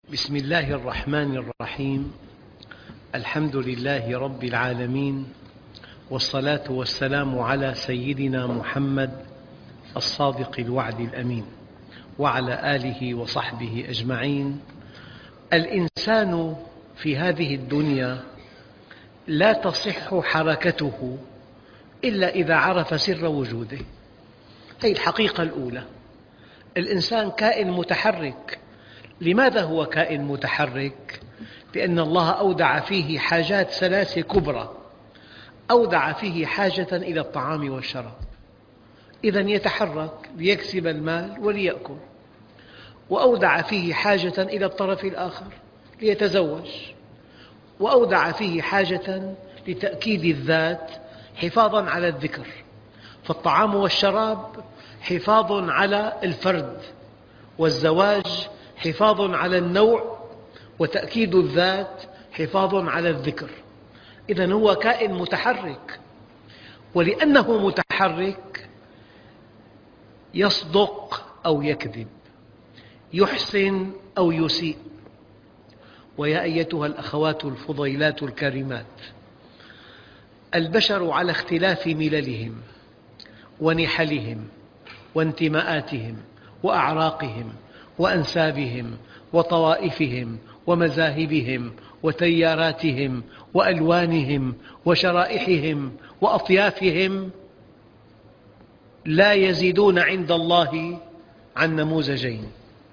بسم الله الرحمن الرحيم. الحمد لله رب العالمين، والصلاة والسلام على سيدنا محمد الصادق الوعد الأمين، وعلى آله وصحبه أجمعين. الإنسان في هذه الدنيا لا تصح حركته إلا إذا عرف سر وجوده. هذه الحقيقة الأولى. الإنسان كائن متحرك. لماذا هو كائن متحرك؟ لأن الله أودع فيه حاجات ثلاثة كبرى. أودع فيه حاجة إلى الطعام والشراب، إذن يتحرك ليكسب المال وليأكل. وأودع فيه حاجة إلى الطرف الآخر ليتزوج. وأودع فيه حاجة لتأكيد الذات حفاظاً على الذكر. فالطعام والشراب حفاظ على الفرد، والزواج حفاظ على النوع، وتأكيد الذات حفاظ على الذكر. إذن هو كائن متحرك، ولأنه متحرك يصدق أو يكذب، يحسن أو يسيء. ويا أيتها الأخوات الفضيلات الكريمات، البشر على اختلاف مللهم ونحلهم وانتماءاتهم وأعراقهم وأنسابهم وطوائفهم ومذاهبهم وتياراتهم وألوانهم وشرائحهم وأطيافهم لا يزيدون عند الله عن نموذجين.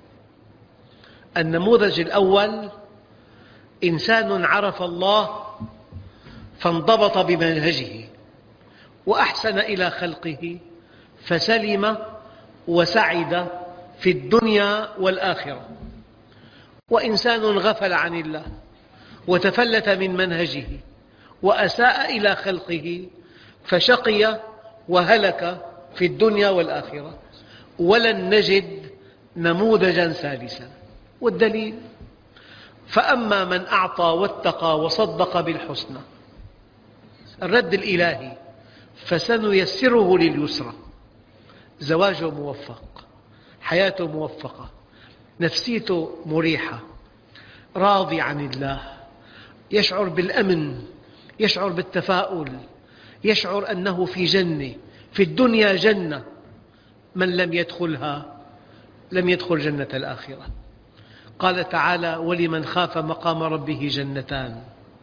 النموذج الأول إنسان عرف الله فانضبط بمنهجه وأحسن إلى خلقه فسلم وسعد في الدنيا والآخرة. وإنسان غفل عن الله وتفلت من منهجه وأساء إلى خلقه فشقي وهلك في الدنيا والآخرة. ولن نجد نموذجاً ثالثاً. والدليل: فأما من أعطى واتقى وصدق بالحسنى، الرد الإلهي، فسنيسره لليسرى. زواجه موفق، حياته موفقة، نفسيته مريحة، راضي عن الله، يشعر بالأمن، يشعر بالتفاؤل، يشعر أنه في جنة، في الدنيا جنة. من لم يدخلها لم يدخل جنة الآخرة. قال تعالى: ولمن خاف مقام ربه جنتان.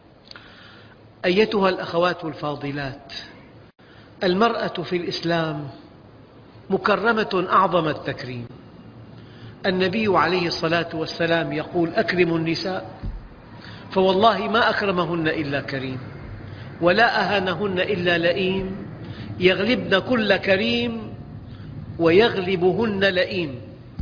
أيتها الأخوات الفاضلات، المرأة في الإسلام مكرمة أعظم التكريم. النبي عليه الصلاة والسلام يقول: أكرموا النساء، فوالله ما أكرمهن إلا كريم، ولا أهانهن إلا لئيم، يغلبن كل كريم ويغلبهن لئيم.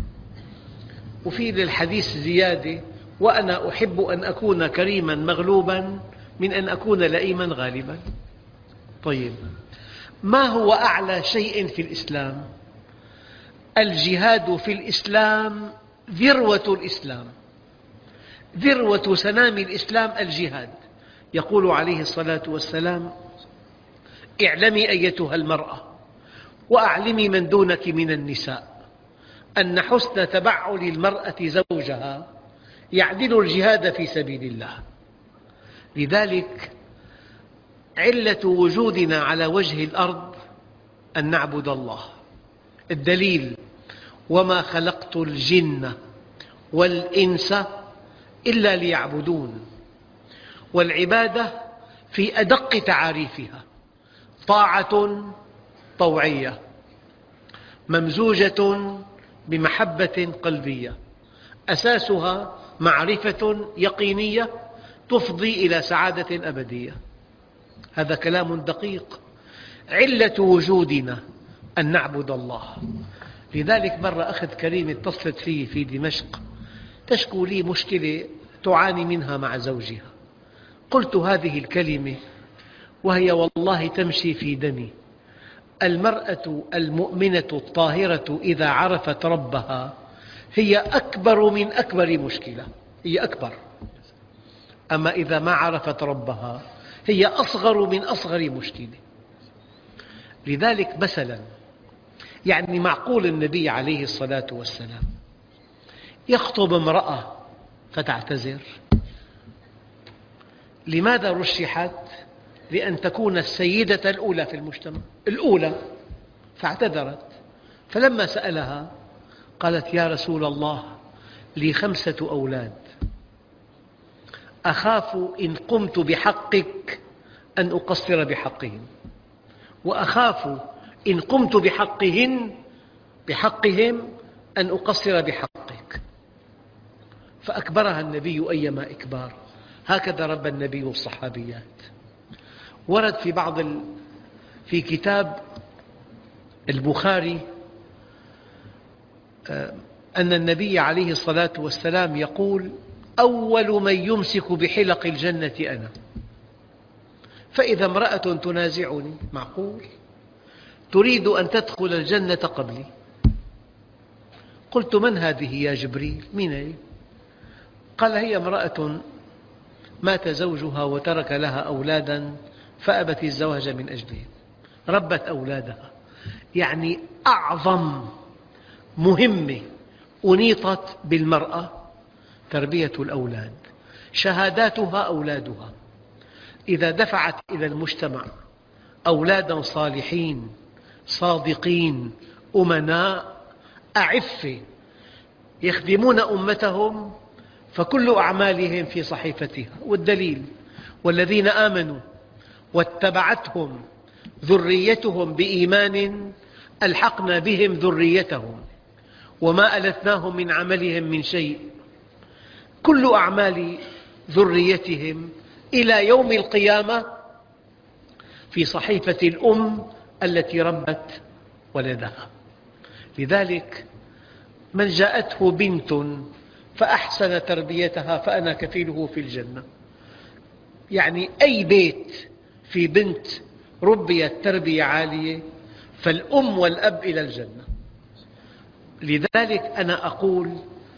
وفي للحديث زيادة: وأنا أحب أن أكون كريما مغلوبا من أن أكون لئيما غالبا. طيب، ما هو أعلى شيء في الإسلام؟ الجهاد في الإسلام ذروة الإسلام، ذروة سنام الإسلام الجهاد. يقول عليه الصلاة والسلام: اعلمي أيتها المرأة، وأعلمي من دونك من النساء، أن حسن تبعل المرأة زوجها يعدل الجهاد في سبيل الله. لذلك علة وجودنا على وجه الأرض أن نعبد الله. الدليل: وما خلقت الجن والإنس إلا ليعبدون. والعبادة في أدق تعاريفها طاعة طوعية ممزوجة بمحبة قلبية، أساسها معرفة يقينية تفضي إلى سعادة أبدية. هذا كلام دقيق. علة وجودنا أن نعبد الله. لذلك مرة أخت كريمة اتصلت في دمشق تشكو لي مشكلة تعاني منها مع زوجها. قلت هذه الكلمة وهي والله تمشي في دمي: المرأة المؤمنة الطاهرة إذا عرفت ربها هي أكبر من أكبر مشكلة، هي أكبر. أما إذا ما عرفت ربها هي أصغر من أصغر مشكلة. لذلك مثلا معقول النبي عليه الصلاة والسلام يخطب امرأة فتعتذر. لماذا رشحت؟ لأن تكون السيدة الأولى في المجتمع، الأولى، فاعتذرت. فلما سألها قالت: يا رسول الله، لي 5 أولاد، أخاف إن قمت بحقك أن أقصر بحقهم، وأخاف إن قمت بحقهم أن أقصر بحقك. فأكبرها النبي أيما إكبار. هكذا ربى النبي الصحابيات. ورد في كتاب البخاري أن النبي عليه الصلاة والسلام يقول: أول من يمسك بحلق الجنة أنا، فإذا امرأة تنازعني، معقول، تريد أن تدخل الجنة قبلي، قلت: من هذه يا جبريل؟ من هي؟ قال: هي امرأة مات زوجها وترك لها أولادا فأبت الزواج من أجلهم، ربت أولادها. يعني أعظم مهمة أنيطت بالمرأة تربية الأولاد، شهاداتها أولادها. إذا دفعت إلى المجتمع أولادا صالحين صادقين أمناء أعفة يخدمون أمتهم، فكل أعمالهم في صحيفتها. والدليل: والذين آمنوا واتبعتهم ذريتهم بإيمان ألحقنا بهم ذريتهم وما ألتناهم من عملهم من شيء. كل أعمال ذريتهم إلى يوم القيامة في صحيفة الأم التي ربت ولدها. لذلك من جاءته بنت فأحسن تربيتها فأنا كفيله في الجنة. يعني أي بيت في بنت ربيت تربية عالية فالأم والأب إلى الجنة. لذلك أنا أقول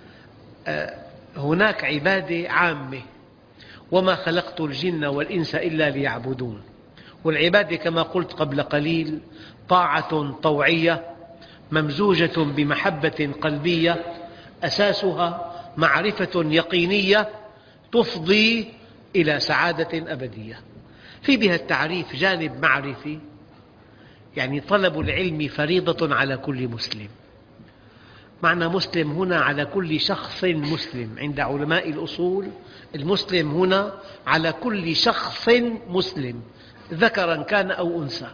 هناك عبادة عامة: وما خلقت الجن والإنس إلا ليعبدون. والعبادة كما قلت قبل قليل طاعة طوعية ممزوجة بمحبة قلبية، أساسها معرفة يقينية تفضي إلى سعادة أبدية. في بها التعريف جانب معرفي، يعني طلب العلم فريضة على كل مسلم. معنى مسلم هنا على كل شخص مسلم. عند علماء الأصول المسلم هنا على كل شخص مسلم، ذكرا كان أو أنثى.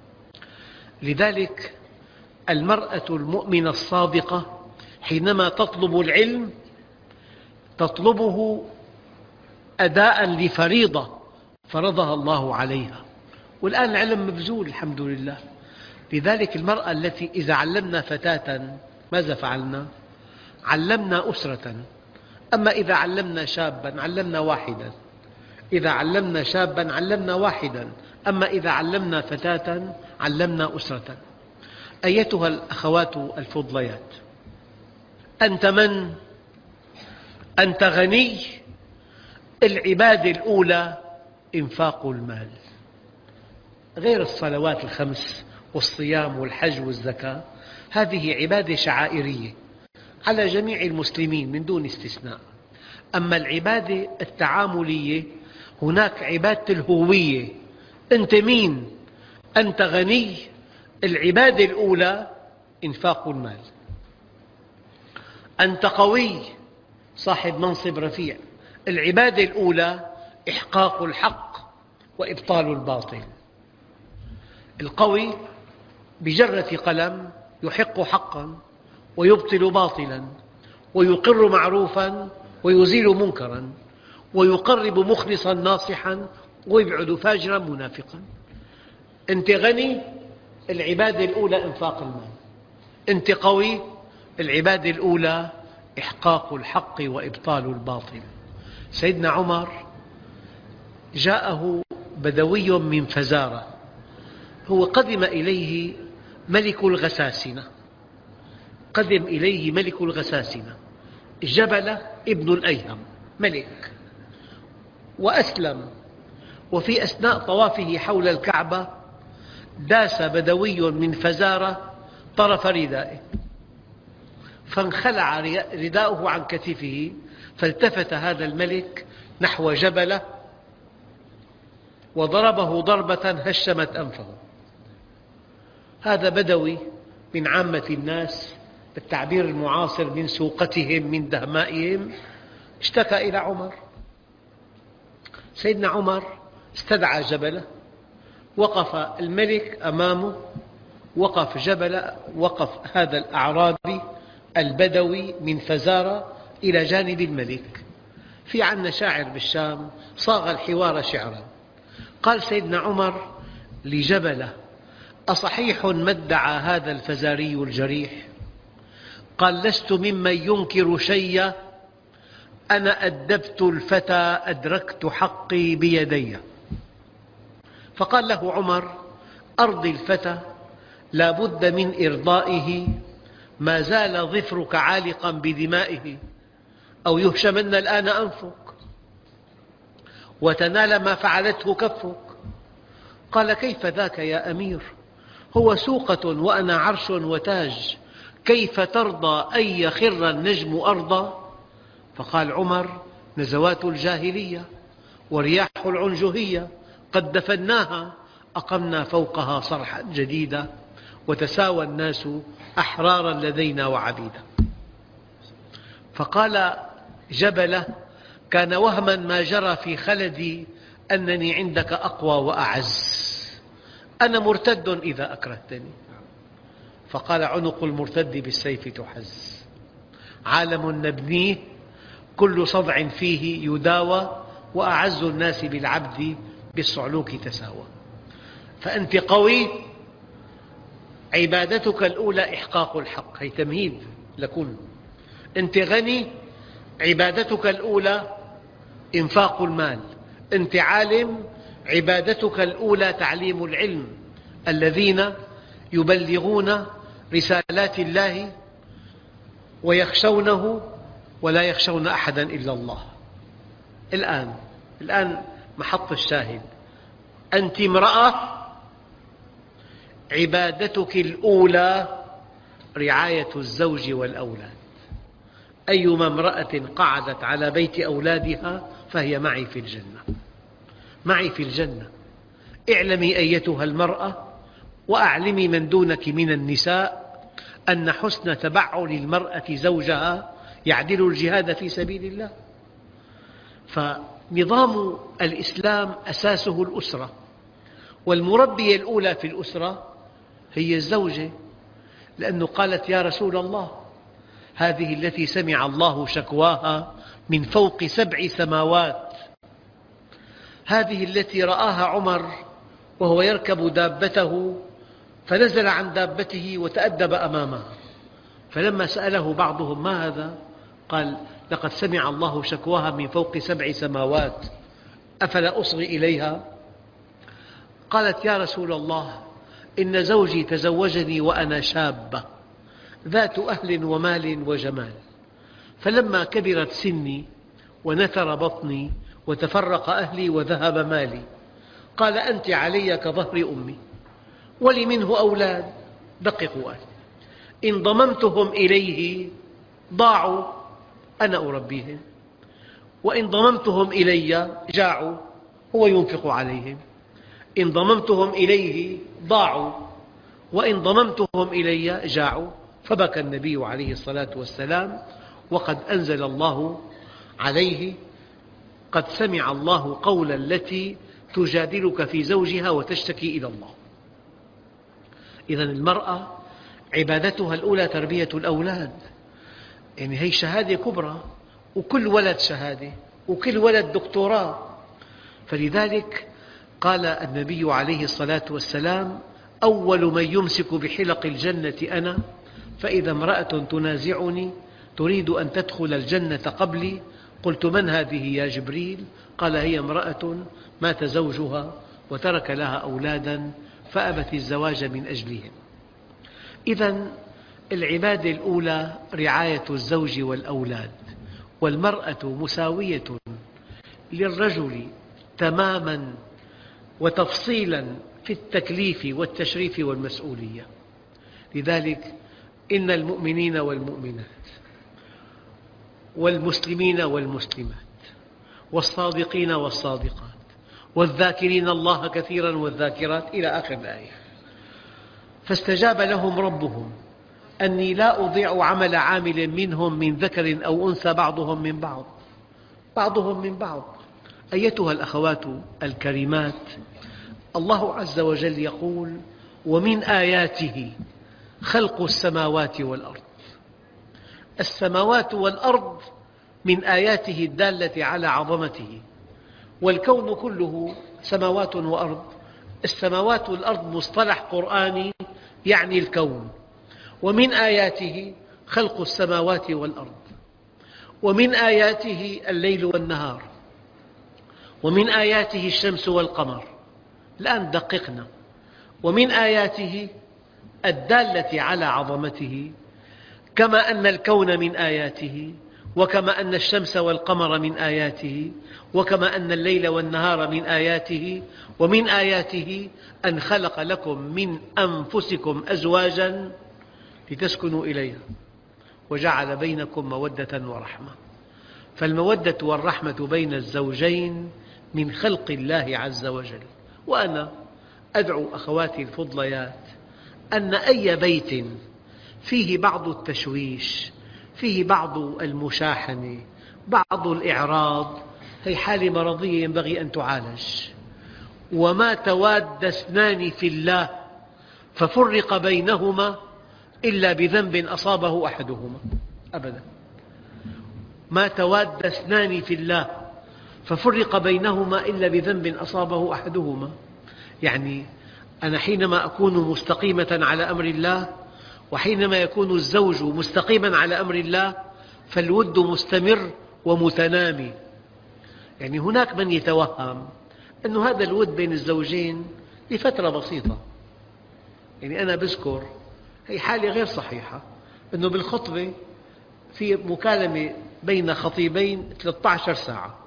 لذلك المرأة المؤمنة الصادقة حينما تطلب العلم تطلبه أداء لفريضة فرضها الله عليها، والآن العلم مبذول الحمد لله. لذلك المرأة التي إذا علمنا فتاة ماذا فعلنا؟ علمنا أسرة. أما إذا علمنا شابا علمنا واحدا، إذا علمنا شابا علمنا واحدا، أما إذا علمنا فتاة علمنا أسرة. أيتها الأخوات الفضليات، أنت من؟ أنت غني. العبادة الأولى إنفاق المال، غير الصلوات الخمس والصيام والحج والزكاة، هذه عبادة شعائرية على جميع المسلمين من دون استثناء. أما العبادة التعاملية هناك عبادة الهوية. أنت مين؟ أنت غني. العبادة الأولى إنفاق المال. أنت قوي، صاحب منصب رفيع. العبادة الأولى إحقاق الحق وإبطال الباطل. القوي بجرة قلم يحق حقا ويبطل باطلا، ويقر معروفا ويزيل منكرا، ويقرب مخلصا ناصحا ويبعد فاجرا منافقا. أنت غني، العبادة الأولى إنفاق المال. أنت قوي، العبادة الأولى إحقاق الحق وإبطال الباطل. سيدنا عمر جاءه بدوي من فزارة، هو قدم إليه ملك الغساسنة، قدم إليه ملك الغساسنة جبلة ابن الأيهم ملك، وأسلم. وفي أثناء طوافه حول الكعبة داس بدوي من فزارة طرف ردائه، فانخلع رداؤه عن كتفه فالتفت هذا الملك نحو جبلة وضربه ضربة هشمت أنفه. هذا بدوي من عامة الناس، بالتعبير المعاصر من سوقتهم من دهمائهم، اشتكى إلى عمر. سيدنا عمر استدعى جبلة، وقف الملك أمامه، وقف جبلة، وقف هذا الأعرابي البدوي من فزارة إلى جانب الملك. في عندنا شاعر بالشام صاغ الحوار شعرا، قال سيدنا عمر لجبلة: أصحيح ما ادعى هذا الفزاري الجريح؟ قال: لست ممن ينكر شيئا، أنا أدبت الفتى أدركت حقي بيدي. فقال له عمر: أرض الفتى لا بد من إرضائه، ما زال ظفرك عالقا بدمائه، أو يهشمن الآن أنفك وتنال ما فعلته كفك. قال: كيف ذاك يا أمير؟ هو سوقة وأنا عرش وتاج، كيف ترضى أن يخر النجم أرضا؟ فقال عمر: نزوات الجاهلية ورياح العنجهية قد دفناها، أقمنا فوقها صرحا جديدا، وتساوى الناس أحرارا لدينا وعبيدا. فقال جبلة: كان وهما ما جرى في خلدي أنني عندك أقوى وأعز، أنا مرتد إذا أكرهتني. فقال: عنق المرتد بالسيف تحز، عالم نبنيه كل صدع فيه يداوى، وأعز الناس بالعبد بالصعلوك تساوى. فأنت قوي، عبادتك الأولى إحقاق الحق، هي تمهيد لكل. أنت غني، عبادتك الأولى إنفاق المال. أنت عالم، عبادتك الأولى تعليم العلم. الذين يبلغون رسالات الله ويخشونه ولا يخشون أحدا إلا الله. الآن محط الشاهد، أنت امرأة، عبادتك الأولى رعاية الزوج والأولاد. أيما امرأة قعدت على بيت أولادها فهي معي في الجنة، معي في الجنة. اعلمي أيتها المرأة، وأعلمي من دونك من النساء، أن حسن تبعل المرأة زوجها يعدل الجهاد في سبيل الله. فنظام الإسلام أساسه الأسرة، والمربية الأولى في الأسرة هي الزوجة، لأنه قالت: يا رسول الله، هذه التي سمع الله شكواها من فوق 7 سماوات، هذه التي رآها عمر وهو يركب دابته فنزل عن دابته وتأدب أمامها، فلما سأله بعضهم: ما هذا؟ قال: لقد سمع الله شكواها من فوق 7 سماوات، أفلا أصغي إليها؟ قالت: يا رسول الله، إن زوجي تزوجني وأنا شابة ذات أهل ومال وجمال، فلما كبرت سني ونثر بطني وتفرق أهلي وذهب مالي، قال: أنت علي كظهر أمي، ولي منه أولاد. دققوا، إن ضممتهم إليه ضاعوا، أنا أربيهم، وإن ضممتهم إلي جاعوا، هو ينفق عليهم. إن ضممتهم إليه ضاعوا، وإن ضممتهم إلي جاعوا. فبكى النبي عليه الصلاة والسلام، وقد أنزل الله عليه: قد سمع الله قول التي تجادلك في زوجها وتشتكي إلى الله. إذن المرأة عبادتها الأولى تربية الأولاد، يعني هي شهادة كبرى، وكل ولد شهادة، وكل ولد دكتوراه. فلذلك قال النبي عليه الصلاة والسلام: أول من يمسك بحلق الجنة أنا، فإذا امرأة تنازعني تريد أن تدخل الجنة قبلي، قلت: من هذه يا جبريل؟ قال: هي امرأة مات زوجها وترك لها أولادا فأبت الزواج من أجلهم. إذن العبادة الأولى رعاية الزوج والأولاد، والمرأة مساوية للرجل تماما وتفصيلا في التكليف والتشريف والمسؤولية. لذلك إن المؤمنين والمؤمنات والمسلمين والمسلمات والصادقين والصادقات والذاكرين الله كثيرا والذاكرات إلى آخر الآية. فاستجاب لهم ربهم أني لا أضيع عمل عامل منهم من ذكر أو أنثى بعضهم من بعض. أيتها الأخوات الكريمات، الله عز وجل يقول: ومن آياته خلق السماوات والأرض. السماوات والأرض من آياته الدالة على عظمته، والكون كله سماوات وأرض. السماوات والأرض مصطلح قرآني يعني الكون. ومن آياته خلق السماوات والأرض، ومن آياته الليل والنهار، ومن آياته الشمس والقمر. الآن دققنا: ومن آياته الدالة على عظمته، كما أن الكون من آياته، وكما أن الشمس والقمر من آياته، وكما أن الليل والنهار من آياته. ومن آياته أن خلق لكم من أنفسكم أزواجا لتسكنوا إليها وجعل بينكم مودة ورحمة. فالمودة والرحمة بين الزوجين من خلق الله عز وجل. وأنا أدعو أخواتي الفضليات أن أي بيت فيه بعض التشويش، فيه بعض المشاحنة، بعض الإعراض، هي حالة مرضية ينبغي أن تعالج. وما تواد اثنان في الله ففرق بينهما إلا بذنب أصابه أحدهما، أبدا. ما تواد اثنان في الله ففرق بينهما إلا بذنب أصابه أحدهما. يعني أنا حينما أكون مستقيمة على أمر الله، وحينما يكون الزوج مستقيما على أمر الله، فالود مستمر ومتنامي. يعني هناك من يتوهم أن هذا الود بين الزوجين لفترة بسيطة. يعني أنا بذكر، هي حالة غير صحيحة، أنه بالخطبة في مكالمة بين خطيبين 13 ساعة،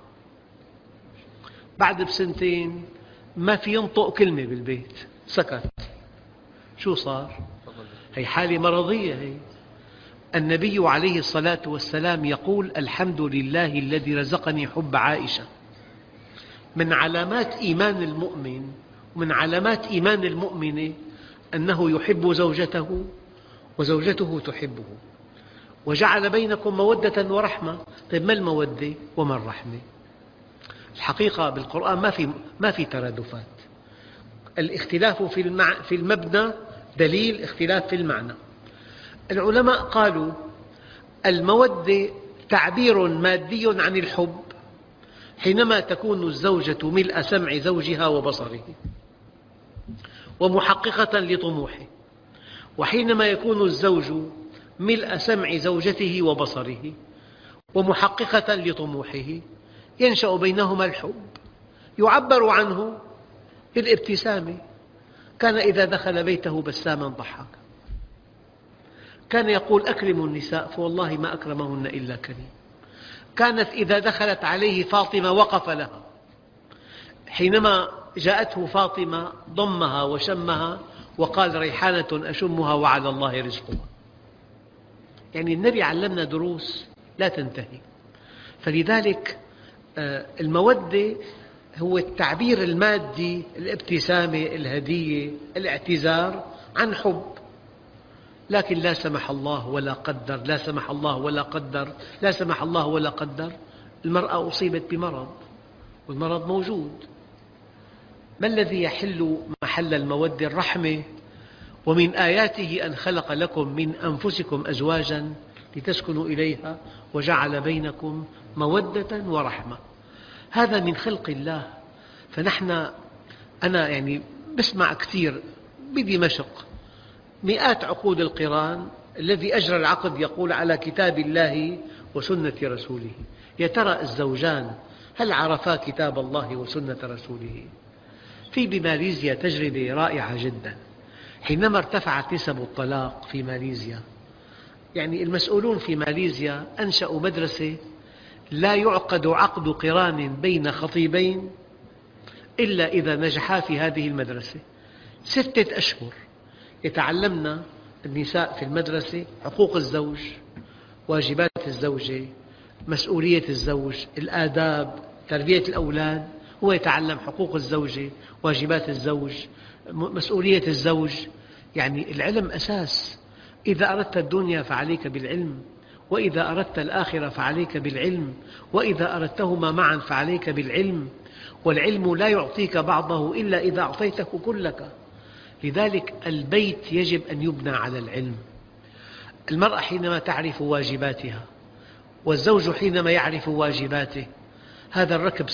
بعد بسنتين ما في ينطق كلمة بالبيت، سكت. شو صار؟ هي حالة مرضية. هي النبي عليه الصلاة والسلام يقول: الحمد لله الذي رزقني حب عائشة. من علامات إيمان المؤمن ومن علامات إيمان المؤمنة أنه يحب زوجته وزوجته تحبه، وجعل بينكم مودة ورحمة. طيب ما المودة وما الرحمة؟ الحقيقة بالقرآن ما في ترادفات. الاختلاف في المبنى دليل اختلاف في المعنى. العلماء قالوا: المودة تعبير مادي عن الحب حينما تكون الزوجة ملء سمع زوجها وبصره ومحققة لطموحه، وحينما يكون الزوج ملء سمع زوجته وبصره ومحققة لطموحه ينشأ بينهما الحب، يعبر عنه بالابتسامة. كان إذا دخل بيته بساما ضحك، كان يقول: أكرموا النساء فوالله ما أكرمهن إلا كريم. كانت إذا دخلت عليه فاطمة وقف لها، حينما جاءته فاطمة ضمها وشمها وقال: ريحانة أشمها وعلى الله رزقها. يعني النبي علمنا دروس لا تنتهي. فلذلك المودة هو التعبير المادي، الابتسامة، الهدية، الاعتذار عن حب. لكن لا سمح الله ولا قدر، لا سمح الله ولا قدر، لا سمح الله ولا قدر، المرأة أصيبت بمرض والمرض موجود. ما الذي يحل محل المودة؟ الرحمة. ومن آياته أن خلق لكم من أنفسكم أزواجا لتسكنوا إليها وجعل بينكم مودة ورحمة. هذا من خلق الله. أنا يعني بسمع كثير بدمشق مئات عقود القران، الذي أجرى العقد يقول: على كتاب الله وسنة رسوله. يا ترى الزوجان هل عرفا كتاب الله وسنة رسوله؟ في بماليزيا تجربة رائعة جدا. حينما ارتفعت نسب الطلاق في ماليزيا، يعني المسؤولون في ماليزيا أنشأوا مدرسة لا يعقد عقد قران بين خطيبين إلا إذا نجحا في هذه المدرسة. 6 أشهر يتعلمن النساء في المدرسة حقوق الزوج، واجبات الزوجة، مسؤولية الزوج، الآداب، تربية الأولاد، هو يتعلم حقوق الزوجة، واجبات الزوج، مسؤولية الزوج. يعني العلم أساس. إذا أردت الدنيا فعليك بالعلم، وإذا أردت الآخرة فعليك بالعلم، وإذا أردتهما معا فعليك بالعلم، والعلم لا يعطيك بعضه إلا إذا أعطيته كلك. لذلك البيت يجب أن يبنى على العلم. المرأة حينما تعرف واجباتها، والزوج حينما يعرف واجباته، هذا الركب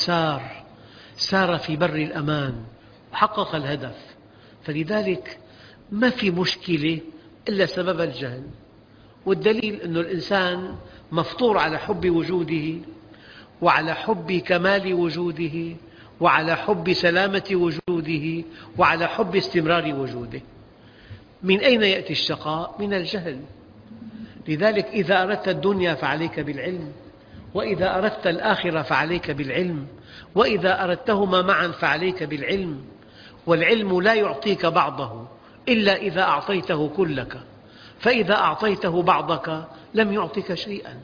سار في بر الأمان وحقق الهدف. فلذلك ما في مشكلة إلا سبب الجهل، والدليل أن الإنسان مفطور على حب وجوده، وعلى حب كمال وجوده، وعلى حب سلامة وجوده، وعلى حب استمرار وجوده. من أين يأتي الشقاء؟ من الجهل. لذلك إذا أردت الدنيا فعليك بالعلم، وإذا أردت الآخرة فعليك بالعلم، وإذا أردتهما معا فعليك بالعلم، والعلم لا يعطيك بعضه إلا إذا أعطيته كلك، فإذا أعطيته بعضك لم يعطك شيئا.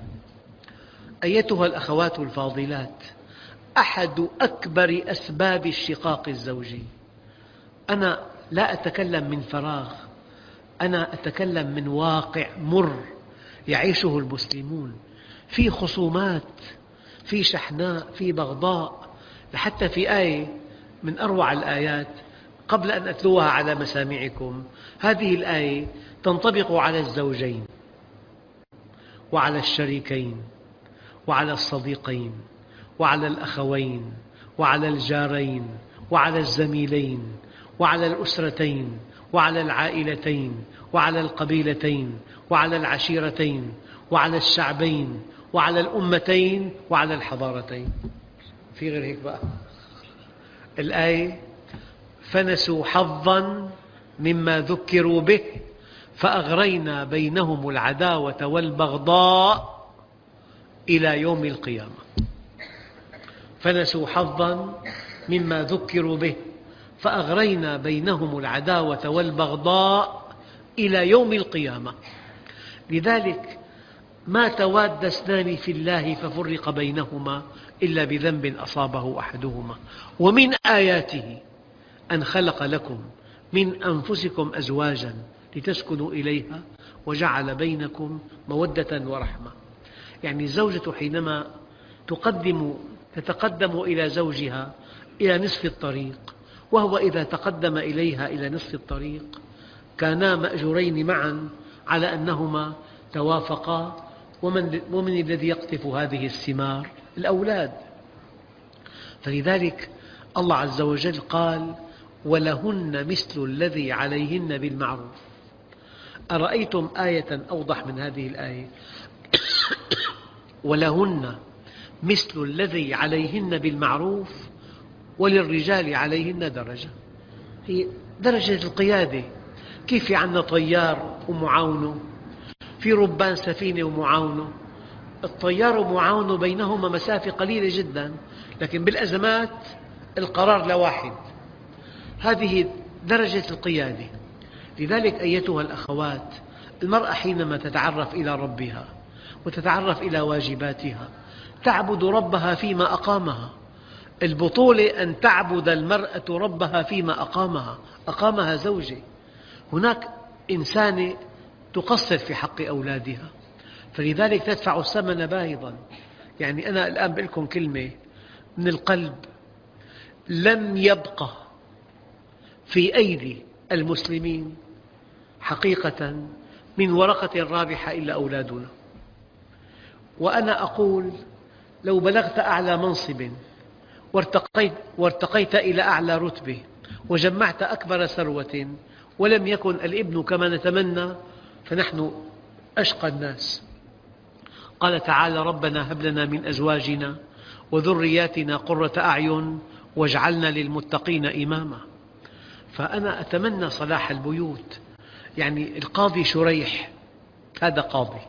أيتها الأخوات الفاضلات، أحد أكبر أسباب الشقاق الزوجي، أنا لا أتكلم من فراغ، أنا أتكلم من واقع مر يعيشه المسلمون، في خصومات، في شحناء، في بغضاء. حتى في آية من أروع الآيات قبل أن أتلوها على مسامعكم، هذه الآية تنطبق على الزوجين، وعلى الشريكين، وعلى الصديقين، وعلى الأخوين، وعلى الجارين، وعلى الزميلين، وعلى الأسرتين، وعلى العائلتين، وعلى القبيلتين، وعلى العشيرتين، وعلى الشعبين، وعلى الأمتين، وعلى الحضارتين. في غير هيك بقى؟ الآية: فنسوا حظا مما ذكروا به فأغرينا بينهم العداوة والبغضاء إلى يوم القيامة. فنسوا حظا مما ذكروا به فأغرينا بينهم العداوة والبغضاء إلى يوم القيامة. لذلك ما تواد اثنان في الله ففرق بينهما إلا بذنب أصابه أحدهما. ومن آياته أن خلق لكم من أنفسكم أزواجا لتسكنوا إليها وجعل بينكم مودة ورحمة. يعني الزوجة حينما تتقدم إلى زوجها إلى نصف الطريق، وهو إذا تقدم إليها إلى نصف الطريق، كانا مأجورين معا على أنهما توافقا. ومن الذي يقطف هذه الثمار؟ الأولاد. فلذلك الله عز وجل قال: ولهن مثل الذي عليهن بالمعروف. أرأيتم آية أوضح من هذه الآية؟ ولهن مثل الذي عليهن بالمعروف وللرجال عليهن درجة. هي درجة القيادة. كيف في عندنا طيار ومعاونه، في ربان سفينة ومعاونه، الطيار ومعاونه بينهما مسافة قليلة جدا، لكن بالأزمات القرار لواحد. هذه درجة القيادة. لذلك أيتها الأخوات، المرأة حينما تتعرف إلى ربها وتتعرف إلى واجباتها تعبد ربها فيما أقامها. البطولة أن تعبد المرأة ربها فيما أقامها زوجها. هناك إنسانة تقصر في حق أولادها، فلذلك تدفع الثمن باهظا. يعني أنا الآن أقول لكم كلمة من القلب: لم يبقى في أيدي المسلمين حقيقة من ورقة رابحة إلا أولادنا. وأنا أقول: لو بلغت أعلى منصب وارتقيت إلى أعلى رتبة وجمعت أكبر ثروة ولم يكن الابن كما نتمنى، فنحن أشقى الناس. قال تعالى: ربنا هب لنا من أزواجنا وذرياتنا قرة أعين واجعلنا للمتقين إماما. فأنا أتمنى صلاح البيوت. يعني القاضي شريح، هذا قاضي،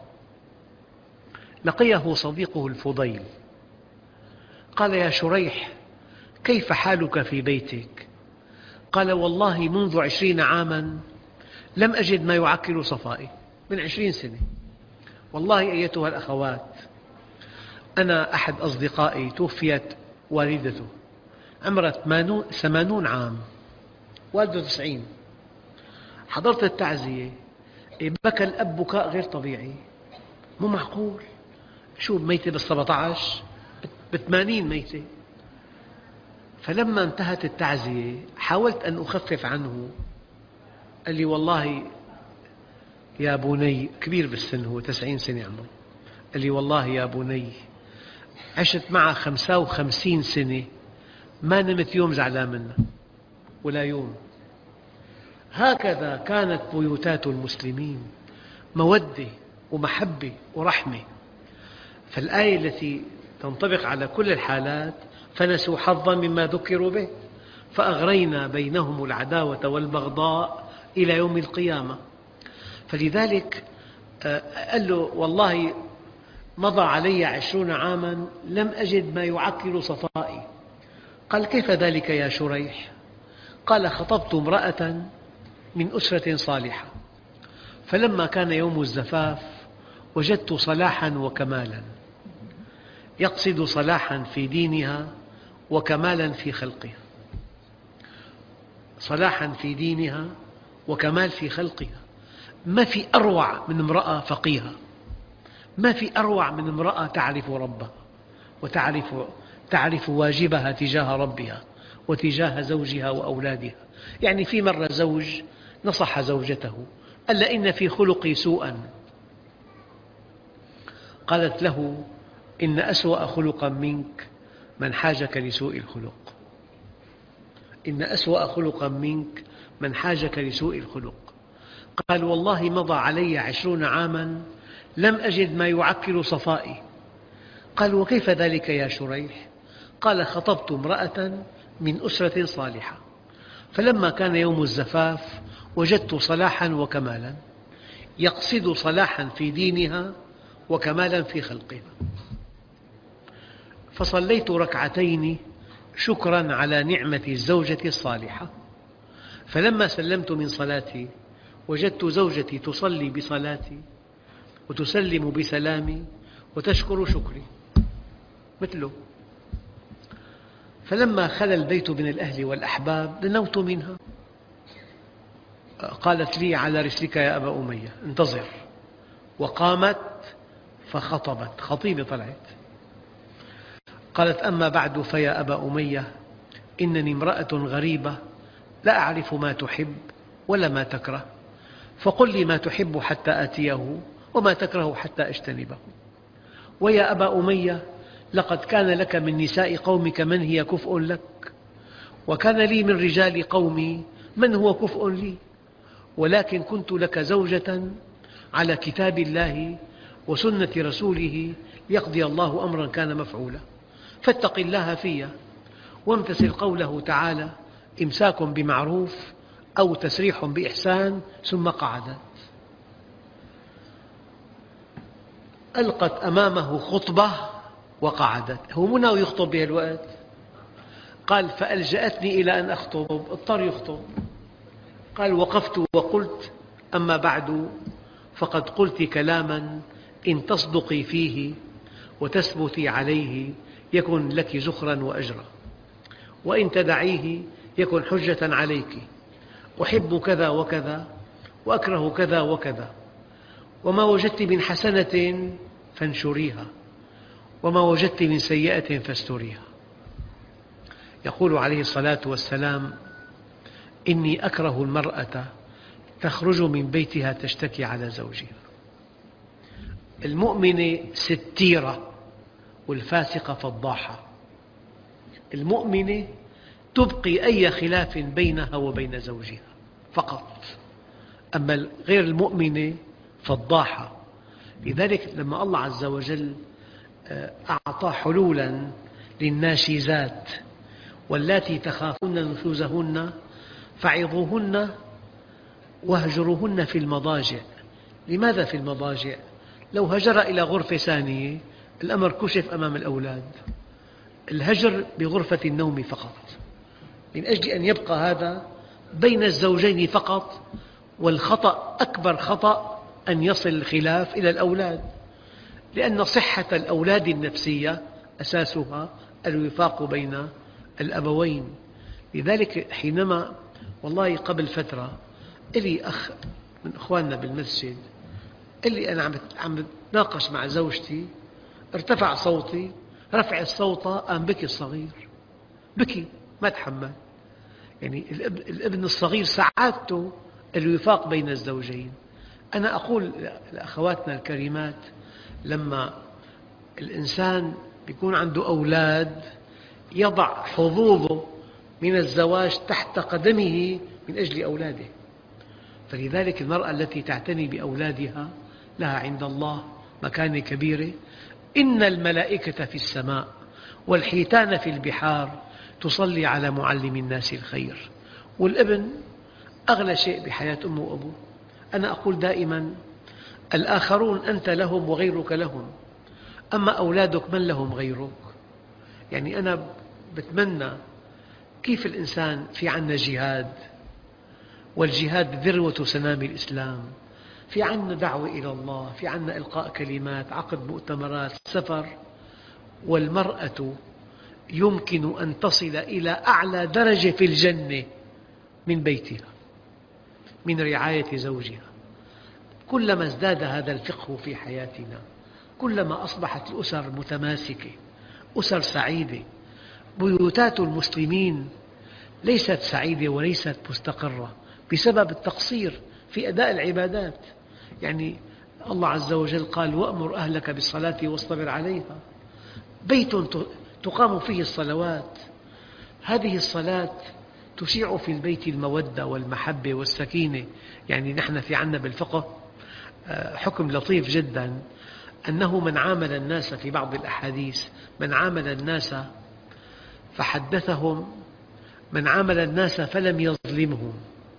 لقيه صديقه الفضيل، قال: يا شريح، كيف حالك في بيتك؟ قال: والله منذ 20 عاما لم أجد ما يعكر صفائي. من 20 سنة. والله أيتها الأخوات، أنا أحد أصدقائي توفيت والدته عمرها 80 عام، والده 90. حضرت التعزية، بكى الأب بكاء غير طبيعي، مو معقول، شو ميتة بال17 ب80 ميتة. فلما انتهت التعزية حاولت أن أخفف عنه، قال لي والله يا بني، كبير بالسن، هو 90 سنة عمره، قال لي والله يا بني عشت معه 55 سنة ما نمت يوم زعلان منه ولا يوم. هكذا كانت بيوتات المسلمين، مودة ومحبة ورحمة. فالآية التي تنطبق على كل الحالات: فنسوا حظا مما ذكروا به فأغرينا بينهم العداوة والبغضاء إلى يوم القيامة. فلذلك قال له والله مضى علي 20 عاما لم أجد ما يعكر صفائي. قال كيف ذلك يا شريح؟ قال خطبت امرأة من أسرة صالحة، فلما كان يوم الزفاف وجدت صلاحا وكمالا، يقصد صلاحا في دينها وكمالا في خلقها. صلاحا في دينها وكمال في خلقها. ما في أروع من امرأة فقيهة، ما في أروع من امرأة تعرف ربها وتعرف واجبها تجاه ربها وتجاه زوجها وأولادها. يعني في مرة زوج نصح زوجته، قال لها إن في خلقي سوءا، قالت له إن أسوأ خلقا منك من حاجك لسوء الخلق. إن أسوأ خلقا منك من حاجك لسوء الخلق. قال والله مضى علي 20 عاما لم أجد ما يعكر صفائي. قال وكيف ذلك يا شريح؟ قال خطبت امرأة من أسرة صالحة، فلما كان يوم الزفاف وجدت صلاحا وكمالا، يقصد صلاحا في دينها وكمالا في خلقها، فصليت ركعتين شكرا على نعمة الزوجة الصالحة، فلما سلمت من صلاتي وجدت زوجتي تصلي بصلاتي وتسلم بسلامي وتشكر شكري مثله. فلما خلا البيت من الأهل والأحباب دنوت منها، قالت لي على رسلك يا أبا أمية، انتظر. وقامت فخطبت، خطيبة طلعت، قالت أما بعد فيا أبا أمية إنني امرأة غريبة لا أعرف ما تحب ولا ما تكره، فقل لي ما تحب حتى آتيه وما تكره حتى أجتنبه. ويا أبا أمية لقد كان لك من نساء قومك من هي كفء لك، وكان لي من رجال قومي من هو كفء لي، ولكن كنت لك زوجة على كتاب الله وسنة رسوله ليقضي الله أمرا كان مفعولا، فاتق الله في وامتثل قوله تعالى: إمساك بمعروف أو تسريح بإحسان. ثم قعدت، ألقت أمامه خطبة وقعدت. هو مو ناوي يخطب بهالوقت، قال فألجأتني إلى أن أخطب، اضطر يخطب. قال وقفت وقلت أما بعد فقد قلت كلاما إن تصدقي فيه وتثبتي عليه يكن لك زخرا وأجرا، وإن تدعيه يكن حجة عليك. أحب كذا وكذا وأكره كذا وكذا، وما وجدت من حسنة فانشريها وما وجدت من سيئة فاستريها. يقول عليه الصلاة والسلام: إني أكره المرأة تخرج من بيتها تشتكي على زوجها. المؤمنة ستيرة والفاسقة فضاحة. المؤمنة تبقي أي خلاف بينها وبين زوجها فقط، أما غير المؤمنة فضاحة. لذلك لما الله عز وجل أعطى حلولا للناشزات واللاتي تخافون نشوزهن فعظوهن واهجروهن في المضاجع. لماذا في المضاجع؟ لو هجر إلى غرفة ثانية الأمر كشف أمام الأولاد. الهجر بغرفة النوم فقط، من أجل أن يبقى هذا بين الزوجين فقط. والخطأ أكبر خطأ أن يصل الخلاف إلى الأولاد. لأن صحة الأولاد النفسية أساسها الوفاق بين الأبوين. لذلك حينما والله قبل فترة إلي أخ من أخواننا بالمسجد قال لي أنا عم بتناقش مع زوجتي، ارتفع صوتي، رفع الصوت قام بكي الصغير، بكي ما تحمل. يعني الابن الصغير سعادته الوفاق بين الزوجين. أنا أقول لأخواتنا الكريمات لما الإنسان يكون عنده أولاد يضع حظوظه من الزواج تحت قدمه من أجل أولاده. فلذلك المرأة التي تعتني بأولادها لها عند الله مكانة كبيرة. إن الملائكة في السماء والحيتان في البحار تصلي على معلم الناس الخير. والابن أغلى شيء بحياة أمه وأبوه. أنا أقول دائما الآخرون أنت لهم وغيرك لهم، أما أولادك من لهم غيرك. يعني أنا بتمنى كيف الإنسان في عنا جهاد، والجهاد ذروة سنام الإسلام، في عنا دعوة إلى الله، في عنا إلقاء كلمات، عقد مؤتمرات، سفر، والمرأة يمكن أن تصل إلى أعلى درجة في الجنة من بيتها، من رعاية زوجها. كلما ازداد هذا الفقه في حياتنا كلما أصبحت الأسر متماسكة، أسر سعيدة. بيوتات المسلمين ليست سعيدة وليست مستقرة بسبب التقصير في أداء العبادات. يعني الله عز وجل قال وأمر أهلك بالصلاة واصطبر عليها. بيت تقام فيه الصلوات، هذه الصلاة تشيع في البيت المودة والمحبة والسكينة. يعني نحن في عنا بالفقه حكم لطيف جدا، أنه من عامل الناس في بعض الأحاديث من عامل الناس فحدثهم، من عامل الناس فلم يظلمهم،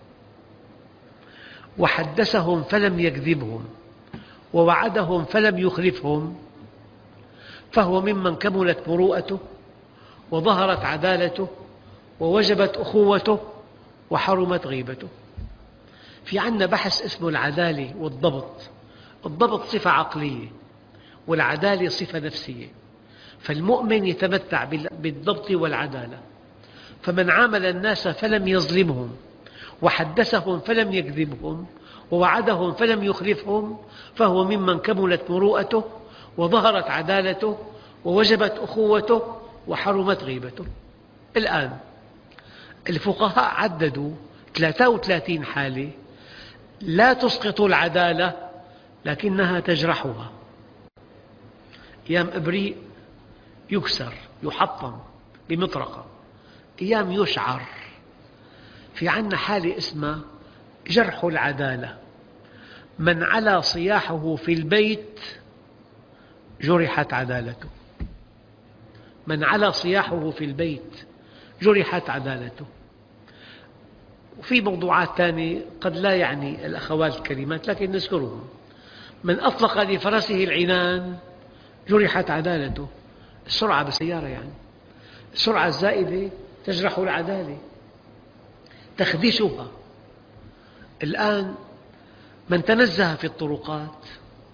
وحدثهم فلم يكذبهم، ووعدهم فلم يخلفهم، فهو ممن كملت مروءته وظهرت عدالته ووجبت أخوته وحرمت غيبته. في عنا بحث اسمه العدالة والضبط. الضبط صفة عقلية والعدالة صفة نفسية. فالمؤمن يتمتع بالضبط والعدالة. فمن عامل الناس فلم يظلمهم وحدثهم فلم يكذبهم ووعدهم فلم يخلفهم، فهو ممن كملت مروءته وظهرت عدالته ووجبت أخوته وحرمت غيبته. الآن الفقهاء عددوا 33 حالة لا تسقط العدالة لكنها تجرحها. أيام إبريق يكسر يحطم بمطرقة، أيام يشعر. في عنا حالة اسمها جرح العدالة. من علا صياحه في البيت جرحت عدالته. من علا صياحه في البيت جرحت عدالته. وفي موضوعات ثانية قد لا يعني الأخوات الكريمات لكن نذكرهم. من أطلق لفرسه العنان جرحت عدالته. السرعة بالسيارة، يعني السرعة الزائدة تجرح العدالة تخدشها. الآن من تنزه في الطرقات،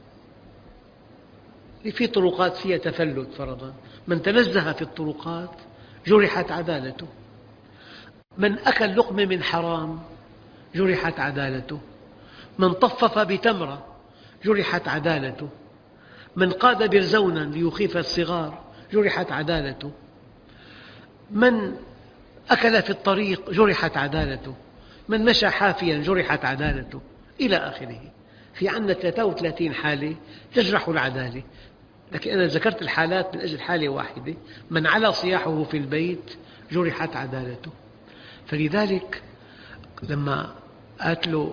في طرقات فيها تفلت فرضا، من تنزه في الطرقات جرحت عدالته. من أكل لقمة من حرام جرحت عدالته. من طفف بتمرة جرحت عدالته. من قاد برزونا ليخيف الصغار جرحت عدالته. من أكل في الطريق جرحت عدالته. من مشى حافيا جرحت عدالته، إلى آخره. في عنا 33 حالة تجرح العدالة، لكن أنا ذكرت الحالات من أجل حالة واحدة. من علا صياحه في البيت جرحت عدالته. فلذلك لما قالت له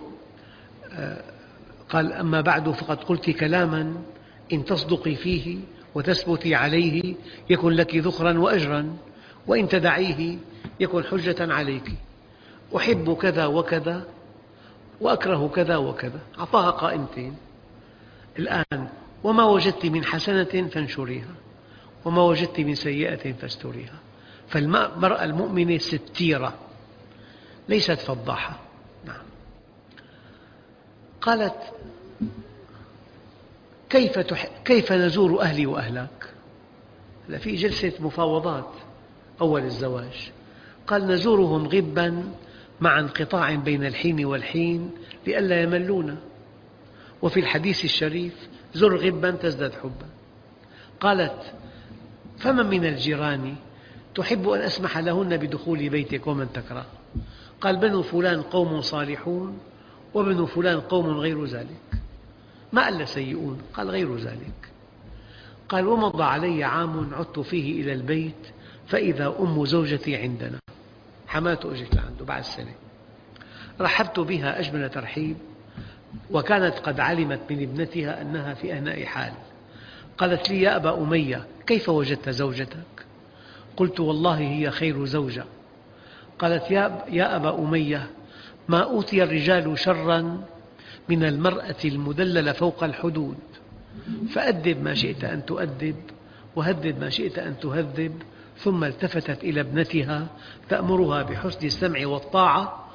قال أما بعد فقد قلت كلاما إن تصدقي فيه وتثبتي عليه يكن لك ذخرا وأجرا، وإن تدعيه يكن حجة عليك. أحب كذا وكذا وأكره كذا وكذا. أعطاها قائمتين. الآن وما وجدت من حسنة فانشريها وما وجدت من سيئة فاستريها. فالمرأة المؤمنة ستيرة ليست فضاحة. نعم. قالت كيف نزور أهلي وأهلك؟ في جلسة مفاوضات أول الزواج، قال نزورهم غبا مع انقطاع بين الحين والحين لئلا يملونا، وفي الحديث الشريف زر غبا تزدد حبا. قالت فمن من الجيران تحب أن أسمح لهن بدخول بيتك ومن تكره؟ قال بنو فلان قوم صالحون وبنو فلان قوم غير ذلك. ما قال سيئون، قال غير ذلك. قال ومضى علي عام عدت فيه إلى البيت فإذا أم زوجتي عندنا، حماته أجت لعنده بعد سنة، رحبت بها أجمل ترحيب، وكانت قد علمت من ابنتها أنها في أهناء حال. قالت لي يا أبا أمية كيف وجدت زوجتك؟ قلت والله هي خير زوجة. قالت يا أبا أمية ما أوتي الرجال شرا من المرأة المدللة فوق الحدود، فأدب ما شئت أن تؤدب وهذب ما شئت أن تهذب. ثم التفتت إلى ابنتها تأمرها بحسن السمع والطاعة.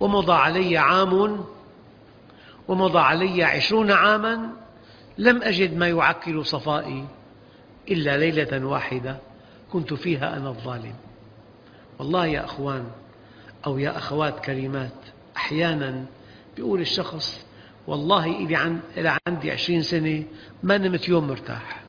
ومضى علي 20 عاما لم أجد ما يعكر صفائي إلا ليلة واحدة كنت فيها أنا الظالم. والله يا أخوان أو يا أخوات كريمات، أحيانا يقول الشخص والله إلى عندي 20 سنة ما نمت يوم مرتاح.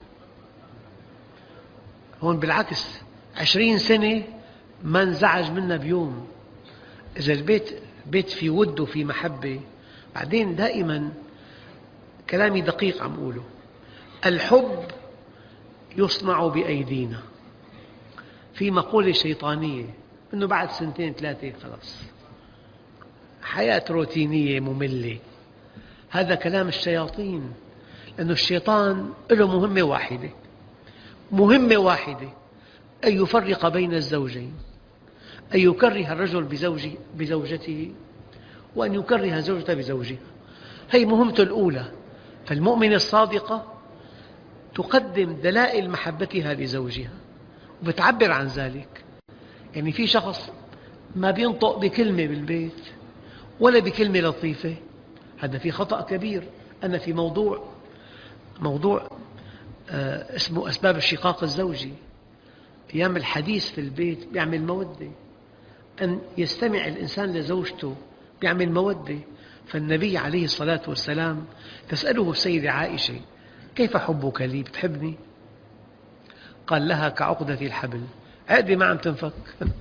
هون بالعكس 20 سنة ما انزعج منا بيوم. إذا البيت في ود وفي محبة. بعدين دائما كلامي دقيق عم أقوله، الحب يصنع بأيدينا. في مقولة شيطانية أنه بعد 2 3 خلاص حياة روتينية مملة. هذا كلام الشياطين، لأن الشيطان له مهمة واحدة أن يفرق بين الزوجين، أن يكره الرجل بزوجته وأن يكره الزوجة بزوجها. هي مهمته الأولى. فالمؤمنة الصادقة تقدم دلائل محبتها لزوجها وتعبر عن ذلك. يعني في شخص ما بينطق بكلمة بالبيت ولا بكلمة لطيفة، هذا في خطأ كبير. أنا في موضوع اسمه أسباب الشقاق الزوجي، أيام الحديث في البيت يعمل مودة، أن يستمع الإنسان لزوجته يعمل مودة. فالنبي عليه الصلاة والسلام تسأله السيدة عائشة كيف حبك لي، بتحبني؟ قال لها كعقدة الحبل، عقدة ما عم تنفك.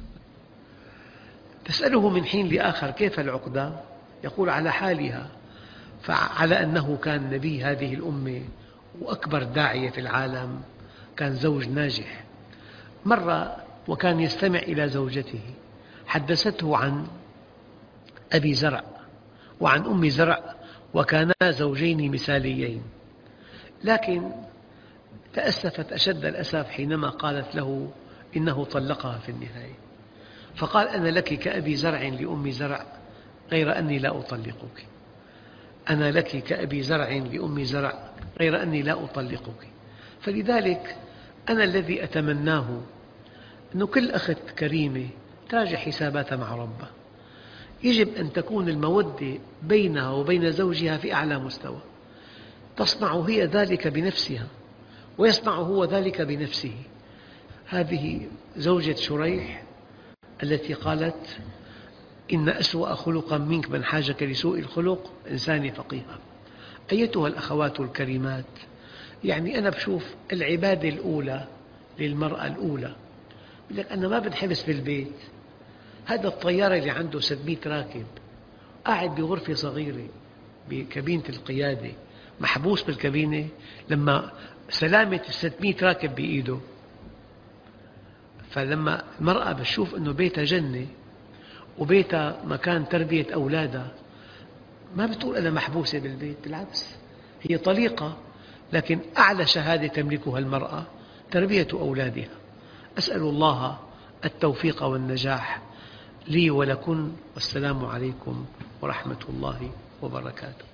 تسأله من حين لآخر كيف العقدة؟ يقول على حالها. فعلى أنه كان نبي هذه الأمة وأكبر داعية في العالم، كان زوج ناجح. مرة وكان يستمع إلى زوجته حدثته عن أبي زرع وعن أم زرع، وكانا زوجين مثاليين، لكن تأسفت أشد الأسف حينما قالت له إنه طلقها في النهاية. فقال أنا لك كأبي زرع لأم زرع غير أني لا أطلقك. أنا لك كأبي زرع لأم زرع غير أني لا أطلقك. فلذلك أنا الذي أتمناه أن كل أخت كريمة تراجع حساباتها مع ربها. يجب أن تكون المودة بينها وبين زوجها في أعلى مستوى، تصنع هي ذلك بنفسها ويصنع هو ذلك بنفسه. هذه زوجة شريح التي قالت إن أسوأ خلقا منك من حاجك لسوء الخلق إنسان فقيها. أيتها الأخوات الكريمات، يعني أنا بشوف العبادة الأولى للمرأة الأولى. لك أنا ما بنحبس بالبيت. هذا الطيار اللي عنده 600 راكب قاعد بغرفة صغيرة بكابينة القيادة، محبوس بالكابينة لما سلامة 600 راكب بإيده. فلما المرأة بتشوف أنه بيتها جنة وبيتها مكان تربية أولادها، ما بتقول أنا محبوسة بالبيت، بالعكس هي طليقة، لكن أعلى شهادة تملكها المرأة تربية أولادها. أسأل الله التوفيق والنجاح لي ولكم، والسلام عليكم ورحمة الله وبركاته.